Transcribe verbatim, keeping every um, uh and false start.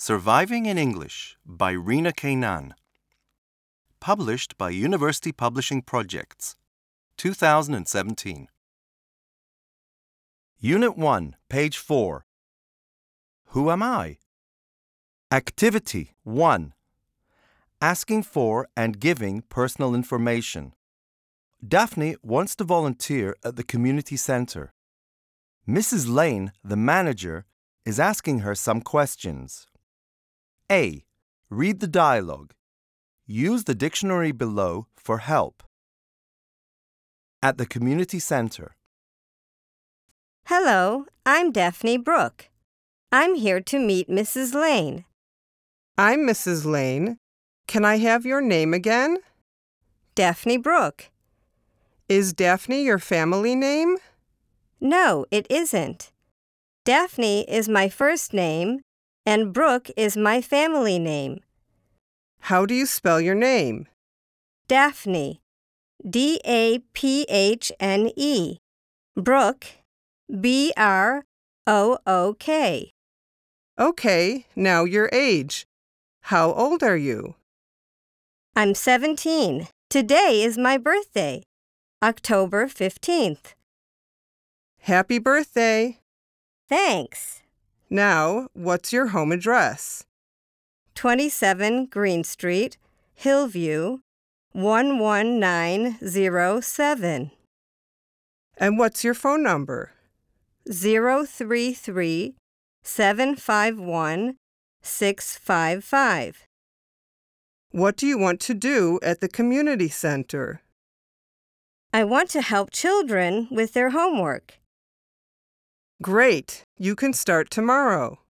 Surviving in English by Rina Kainan. Published by University Publishing Projects, two thousand seventeen. Unit one, page four. Who am I? Activity one. Asking for and giving personal information. Daphne wants to volunteer at the community center. Missus Lane, the manager, is asking her some questions. A. Read the dialogue. Use the dictionary below for help. At the community center. Hello, I'm Daphne Brooke. I'm here to meet Missus Lane. I'm Missus Lane. Can I have your name again? Daphne Brooke. Is Daphne your family name? No, it isn't. Daphne is my first name, and Brooke is my family name. How do you spell your name? Daphne. D A P H N E. Brooke. B R O O K. Okay, now your age. How old are you? I'm seventeen. Today is my birthday, October fifteenth. Happy birthday! Thanks. Now, what's your home address? twenty-seven Green Street, Hillview, one one nine zero seven. And what's your phone number? zero three three, seven five one, six five five. What do you want to do at the community center? I want to help children with their homework. Great! You can start tomorrow.